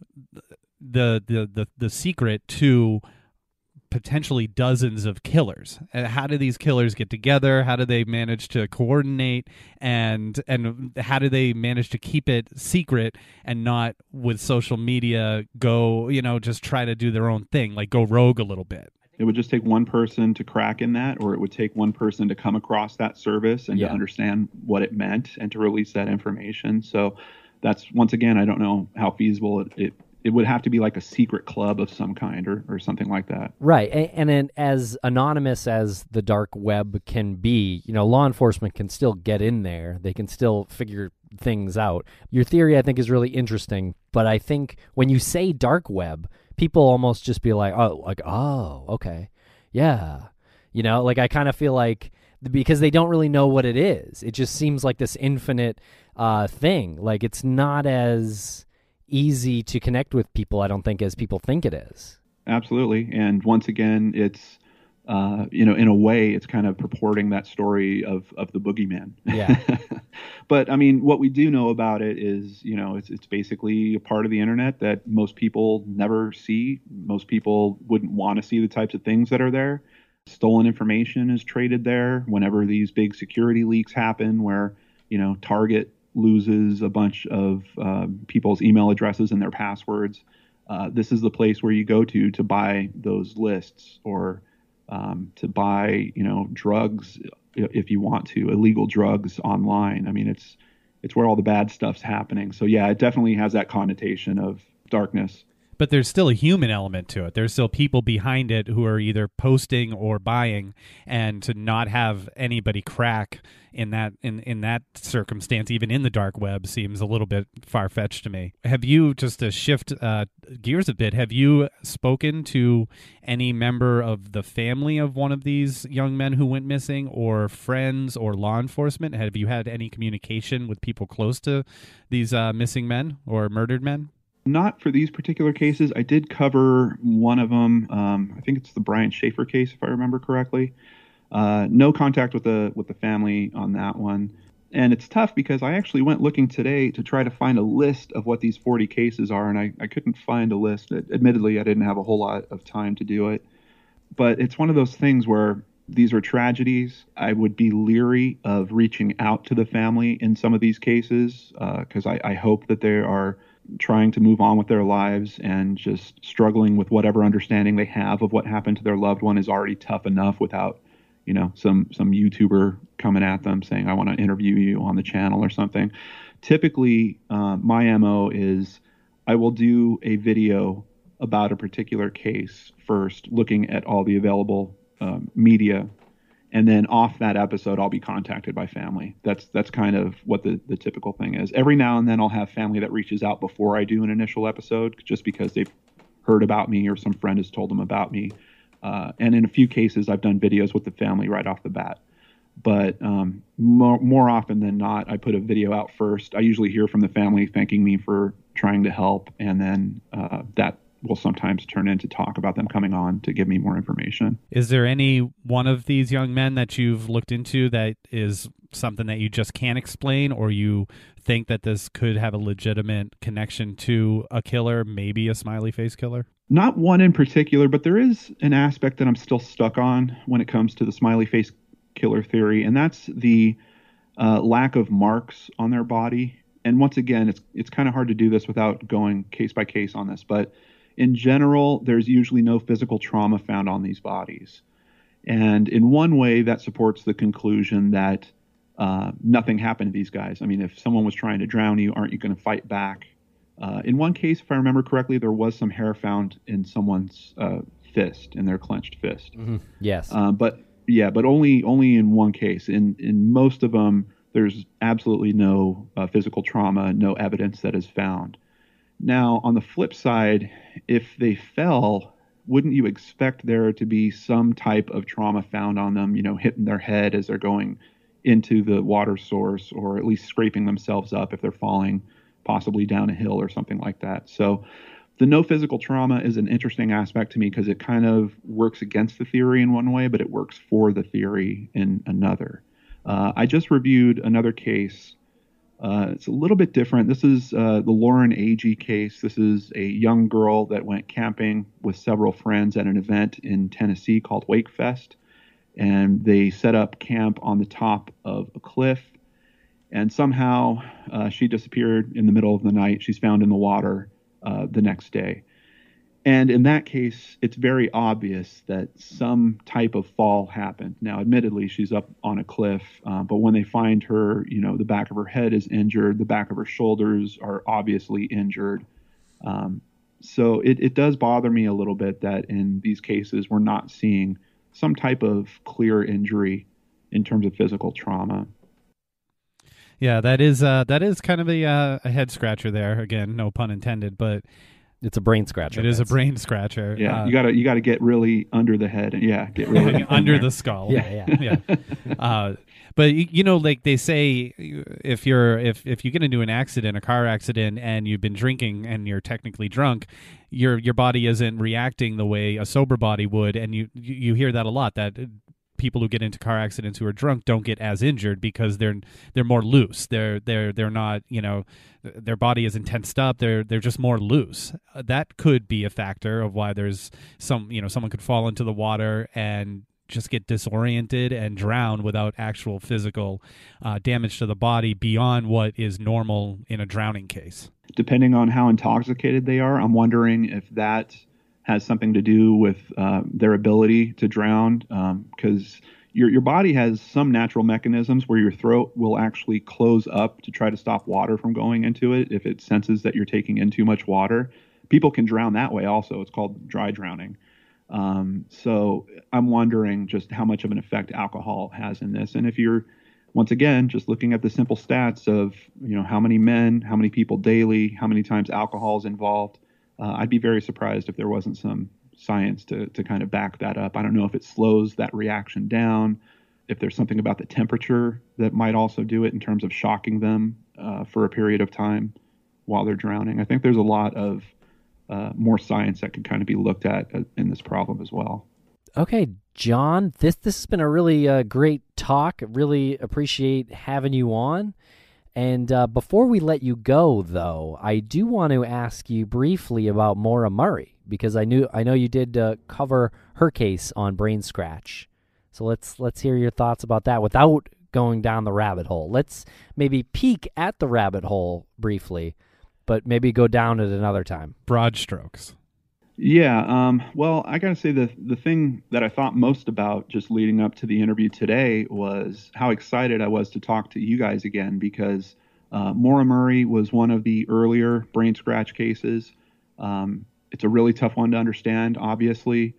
Speaker 2: the secret to potentially dozens of killers. How do these killers get together? How do they manage to coordinate? And how do they manage to keep it secret and not with social media go, just try to do their own thing, like go rogue a little bit?
Speaker 3: It would just take one person to crack in that, or it would take one person to come across that service and to understand what it meant and to release that information. So that's, once again, I don't know how feasible it would have to be like a secret club of some kind or something like that.
Speaker 1: Right. And then as anonymous as the dark web can be, law enforcement can still get in there. They can still figure things out. Your theory, I think, is really interesting. But I think when you say dark web, people almost just be like, oh, okay. Yeah. I kind of feel like because they don't really know what it is. It just seems like this infinite thing. Like it's not as easy to connect with people, I don't think, as people think it is.
Speaker 3: Absolutely. And once again, it's in a way, it's kind of purporting that story of the boogeyman.
Speaker 1: Yeah.
Speaker 3: But I mean, what we do know about it is, it's basically a part of the internet that most people never see. Most people wouldn't want to see the types of things that are there. Stolen information is traded there whenever these big security leaks happen, where, Target loses a bunch of people's email addresses and their passwords. This is the place where you go to buy those lists, or to buy, drugs if you want to, illegal drugs online. I mean, it's where all the bad stuff's happening. So yeah, it definitely has that connotation of darkness.
Speaker 2: But there's still a human element to it. There's still people behind it who are either posting or buying, and to not have anybody crack in that circumstance, even in the dark web, seems a little bit far-fetched to me. Have you, just to shift gears a bit, have you spoken to any member of the family of one of these young men who went missing, or friends or law enforcement? Have you had any communication with people close to these missing men or murdered men?
Speaker 3: Not for these particular cases. I did cover one of them. I think it's the Brian Schaefer case, if I remember correctly. No contact with the family on that one. And it's tough because I actually went looking today to try to find a list of what these 40 cases are, and I couldn't find a list. Admittedly, I didn't have a whole lot of time to do it. But it's one of those things where these are tragedies. I would be leery of reaching out to the family in some of these cases because I hope that they are trying to move on with their lives, and just struggling with whatever understanding they have of what happened to their loved one is already tough enough without, some YouTuber coming at them saying, I want to interview you on the channel or something. Typically, my MO is I will do a video about a particular case first, looking at all the available media. And then off that episode, I'll be contacted by family. That's kind of what the typical thing is. Every now and then I'll have family that reaches out before I do an initial episode, just because they've heard about me or some friend has told them about me. And in a few cases, I've done videos with the family right off the bat. But more often than not, I put a video out first. I usually hear from the family thanking me for trying to help. And then that will sometimes turn into talk about them coming on to give me more information.
Speaker 2: Is there any one of these young men that you've looked into that is something that you just can't explain, or you think that this could have a legitimate connection to a killer, maybe a smiley face killer?
Speaker 3: Not one in particular, but there is an aspect that I'm still stuck on when it comes to the smiley face killer theory, and that's the lack of marks on their body. And once again, it's kind of hard to do this without going case by case on this, but in general, there's usually no physical trauma found on these bodies. And in one way, that supports the conclusion that nothing happened to these guys. I mean, if someone was trying to drown you, aren't you going to fight back? In one case, if I remember correctly, there was some hair found in someone's fist, in their clenched fist.
Speaker 1: Mm-hmm. Yes.
Speaker 3: But only in one case. In most of them, there's absolutely no physical trauma, no evidence that is found. Now, on the flip side, if they fell wouldn't you expect there to be some type of trauma found on them, hitting their head as they're going into the water source, or at least scraping themselves up if they're falling possibly down a hill or something like that. So the no physical trauma is an interesting aspect to me because it kind of works against the theory in one way, but it works for the theory in another. I just reviewed another case. It's a little bit different. This is the Lauren Agee case. This is a young girl that went camping with several friends at an event in Tennessee called Wakefest. And they set up camp on the top of a cliff. And somehow she disappeared in the middle of the night. She's found in the water the next day. And in that case, it's very obvious that some type of fall happened. Now, admittedly, she's up on a cliff, but when they find her, the back of her head is injured, the back of her shoulders are obviously injured. So it does bother me a little bit that in these cases, we're not seeing some type of clear injury in terms of physical trauma.
Speaker 2: Yeah, that is kind of a head scratcher there. Again, no pun intended, but
Speaker 1: it's a brain scratcher.
Speaker 2: It is a brain scratcher.
Speaker 3: Yeah, you gotta get really under the head, and get really
Speaker 2: under the skull.
Speaker 1: Yeah.
Speaker 2: But like they say, if you get into an accident, a car accident, and you've been drinking and you're technically drunk, your body isn't reacting the way a sober body would, and you hear that a lot, that people who get into car accidents who are drunk don't get as injured because they're more loose. They're not, their body isn't tensed up. They're just more loose. That could be a factor of why there's someone could fall into the water and just get disoriented and drown without actual physical damage to the body beyond what is normal in a drowning case.
Speaker 3: Depending on how intoxicated they are, I'm wondering if that has something to do with their ability to drown, because your body has some natural mechanisms where your throat will actually close up to try to stop water from going into it if it senses that you're taking in too much water. People can drown that way also. It's called dry drowning. So I'm wondering just how much of an effect alcohol has in this. And if you're, once again, just looking at the simple stats of, how many men, how many people daily, how many times alcohol is involved, I'd be very surprised if there wasn't some science to kind of back that up. I don't know if it slows that reaction down, if there's something about the temperature that might also do it in terms of shocking them for a period of time while they're drowning. I think there's a lot of more science that could kind of be looked at in this problem as well.
Speaker 1: Okay, John, this has been a really great talk. Really appreciate having you on. And before we let you go, though, I do want to ask you briefly about Maura Murray, because I know you did cover her case on Brain Scratch. So let's hear your thoughts about that without going down the rabbit hole. Let's maybe peek at the rabbit hole briefly, but maybe go down it another time.
Speaker 2: Broad strokes.
Speaker 3: Yeah. Well, I got to say the thing that I thought most about just leading up to the interview today was how excited I was to talk to you guys again, because Maura Murray was one of the earlier brain scratch cases. It's a really tough one to understand. Obviously,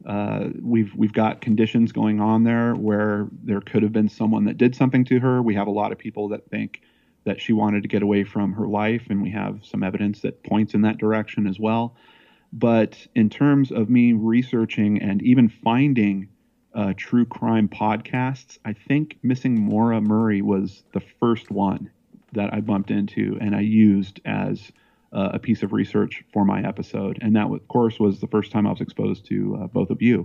Speaker 3: we've got conditions going on there where there could have been someone that did something to her. We have a lot of people that think that she wanted to get away from her life, and we have some evidence that points in that direction as well. But in terms of me researching and even finding true crime podcasts, I think Missing Maura Murray was the first one that I bumped into and I used as a piece of research for my episode. And that, of course, was the first time I was exposed to both of you.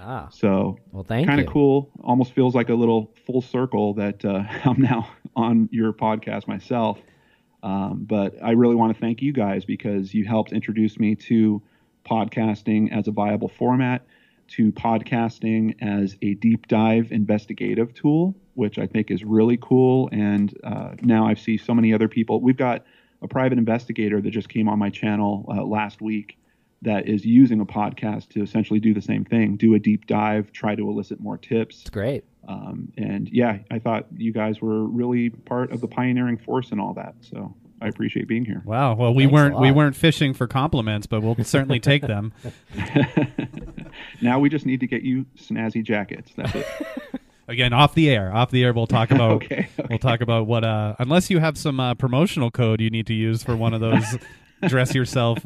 Speaker 3: So
Speaker 1: well, thank you.
Speaker 3: Kind of cool. Almost feels like a little full circle that I'm now on your podcast myself. But I really want to thank you guys because you helped introduce me to podcasting as a viable format, to podcasting as a deep dive investigative tool, which I think is really cool. And now I see so many other people. We've got a private investigator that just came on my channel last week that is using a podcast to essentially do the same thing, do a deep dive, try to elicit more tips.
Speaker 1: It's great.
Speaker 3: And yeah, I thought you guys were really part of the pioneering force in all that. So I appreciate being here.
Speaker 2: Wow. Well, we weren't fishing for compliments, but we'll certainly take them.
Speaker 3: Now we just need to get you snazzy jackets. That's it.
Speaker 2: Again, off the air, we'll talk about
Speaker 3: okay.
Speaker 2: We'll talk about what unless you have some promotional code you need to use for one of those dress yourself like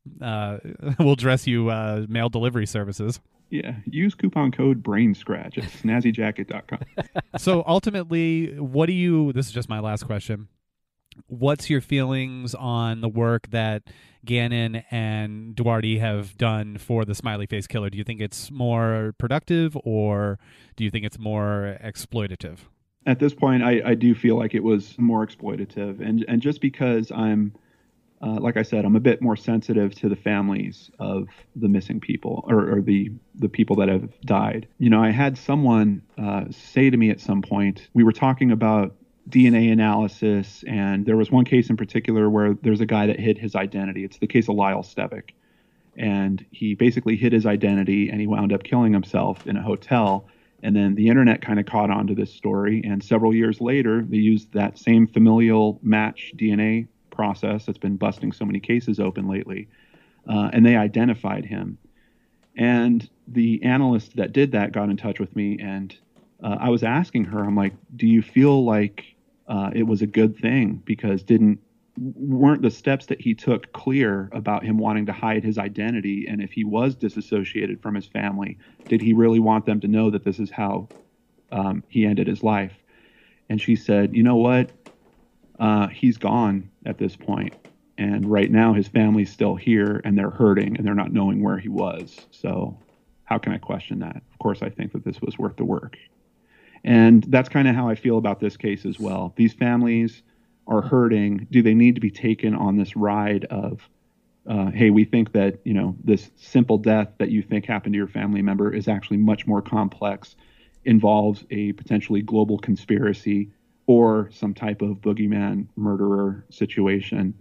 Speaker 2: we'll dress you mail delivery services.
Speaker 3: Yeah, use coupon code BRAINSCRATCH at snazzyjacket.com.
Speaker 2: So ultimately, this is just my last question. What's your feelings on the work that Gannon and Duarte have done for the Smiley Face Killer? Do you think it's more productive, or do you think it's more exploitative?
Speaker 3: At this point, I do feel like it was more exploitative. And just because I'm, like I said, I'm a bit more sensitive to the families of the missing people or the people that have died. I had someone say to me at some point, we were talking about DNA analysis, and there was one case in particular where there's a guy that hid his identity. It's the case of Lyle Stevick. And he basically hid his identity, and he wound up killing himself in a hotel. And then the internet kind of caught on to this story. And several years later, they used that same familial match DNA process that's been busting so many cases open lately. And they identified him. And the analyst that did that got in touch with me, and I was asking her, I'm like, do you feel like it was a good thing? Because weren't the steps that he took clear about him wanting to hide his identity? And if he was disassociated from his family, did he really want them to know that this is how he ended his life? And she said, you know what? He's gone at this point. And right now his family's still here, and they're hurting, and they're not knowing where he was. So how can I question that? Of course, I think that this was worth the work. And that's kind of how I feel about this case as well. These families are hurting. Do they need to be taken on this ride of, hey, we think that, this simple death that you think happened to your family member is actually much more complex, involves a potentially global conspiracy or some type of boogeyman murderer situation?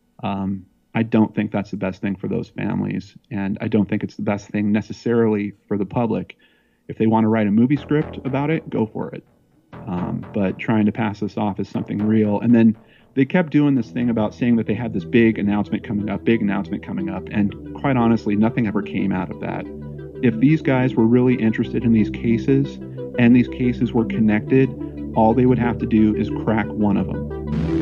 Speaker 3: I don't think that's the best thing for those families. And I don't think it's the best thing necessarily for the public. If they want to write a movie script about it, go for it. But trying to pass this off as something real. And then they kept doing this thing about saying that they had this big announcement coming up. And quite honestly, nothing ever came out of that. If these guys were really interested in these cases and these cases were connected, all they would have to do is crack one of them.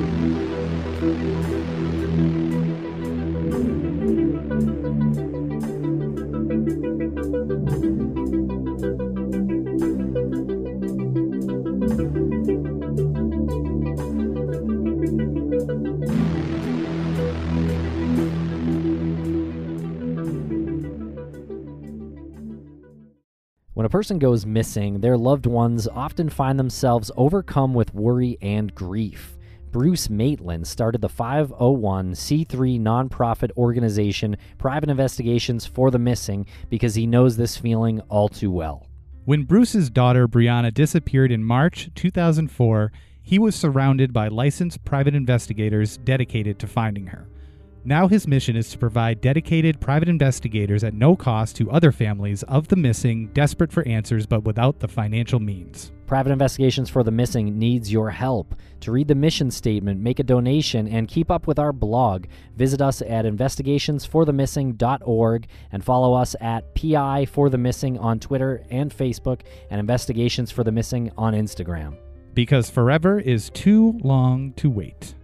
Speaker 1: When a person goes missing, their loved ones often find themselves overcome with worry and grief. Bruce Maitland started the 501c3 nonprofit organization Private Investigations for the Missing because he knows this feeling all too well.
Speaker 2: When Bruce's daughter Brianna disappeared in March 2004, he was surrounded by licensed private investigators dedicated to finding her. Now his mission is to provide dedicated private investigators at no cost to other families of the missing, desperate for answers but without the financial means.
Speaker 1: Private Investigations for the Missing needs your help. To read the mission statement, make a donation, and keep up with our blog, visit us at investigationsforthemissing.org and follow us at PI for the Missing on Twitter and Facebook and Investigations for the Missing on Instagram.
Speaker 2: Because forever is too long to wait.